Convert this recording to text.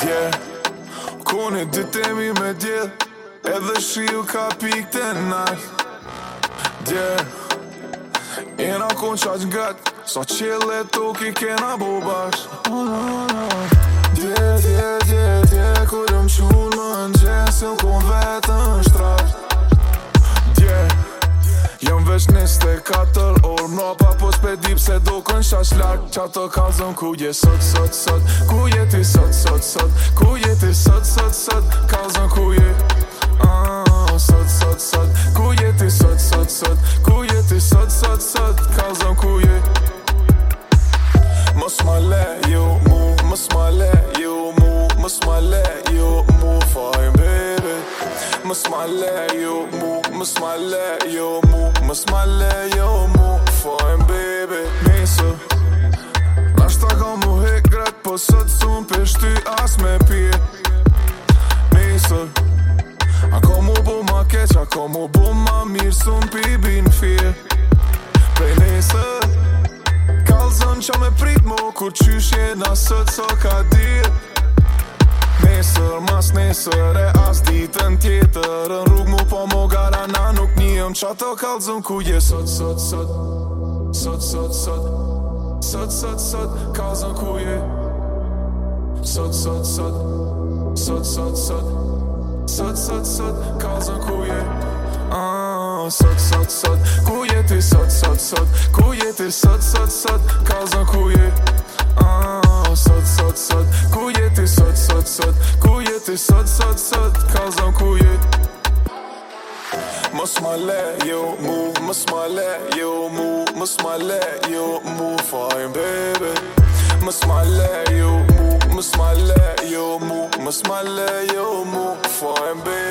Yeah, kone dy temi me djell, edhe shiu ka pik të nalt. Yeah, jena kon qaq ngat, sa qelle toki kena bo bash. Yeah, kur jëm qun më n'gjes, jëm kon vetën shtrash. Yeah, jëm veç 24 orë mrapa, po s'pedi pse do kën shash larg. Qa të kalzëm ku je sot, ku je ti sot, ku je ti sot, kalzëm ku je. Sot, ku je ti sot, ku je ti sot, kalzëm ku je. Mos ma le ju mu, mos ma le ju mu, mos ma le ju mu, fine baby. Mos ma le ju mu, mos ma le ju mu, mos ma le ju mu, fine baby. Nisë, nashta ka mu hek gret, po sot s'un peshty as me pje. Nisë, ako mu bu ma keq, ako mu bu ma mirë, s'un pi bin fje. Prej nisë, kalzën qa me prit mu, kur qysh jena sët so ka dir. Nesër, mas nesër, e as ditën tjetër, në rrug mu po mo garana nuk njëm. Qa të kalzëm ku je sot, kalzëm ku je. Sot, kalzëm ku je. Sot, ku je ti sot, ku je ti sot, kalzëm ku je. Sot, ku je ti sot, ku je ti sot, kalzëm ku je. Mos ma le ju mu, mos ma le ju mu, mos ma le ju mu, fine baby. Mos ma le ju mu, mos ma le ju mu, mos ma le ju mu, fine baby.